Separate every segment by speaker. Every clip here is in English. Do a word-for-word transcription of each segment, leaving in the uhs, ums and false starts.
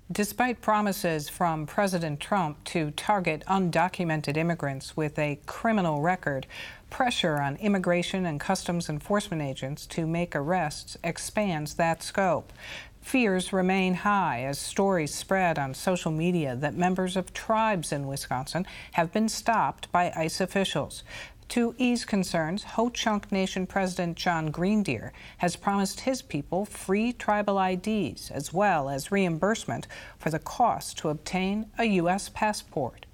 Speaker 1: Despite promises from President Trump to target undocumented immigrants with a criminal record, pressure on immigration and customs enforcement agents to make arrests expands that scope. Fears remain high as stories spread on social media that members of tribes in Wisconsin have been stopped by ICE officials. To ease concerns, Ho-Chunk Nation President John Greendeer has promised his people free tribal I Ds as well as reimbursement for the cost to obtain a U S passport.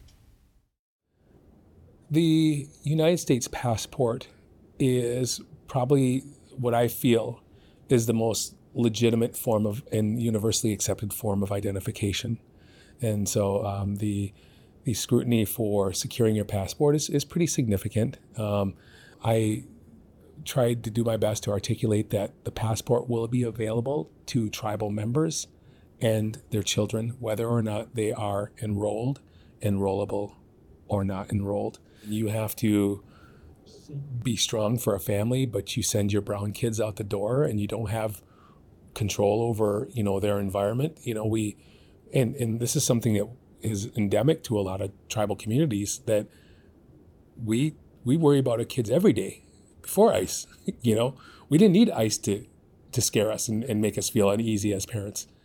Speaker 2: The United States passport is probably what I feel is the most legitimate form of and universally accepted form of identification. And so um, the the scrutiny for securing your passport is, is pretty significant. Um, I tried to do my best to articulate that the passport will be available to tribal members and their children, whether or not they are enrolled, enrollable, or not enrolled. You have to be strong for a family, but you send your brown kids out the door and you don't have control over, you know, their environment. You know, we, and, and this is something that is endemic to a lot of tribal communities, that we we worry about our kids every day before ICE. You know, we didn't need ICE to to scare us and, and make us feel uneasy as parents.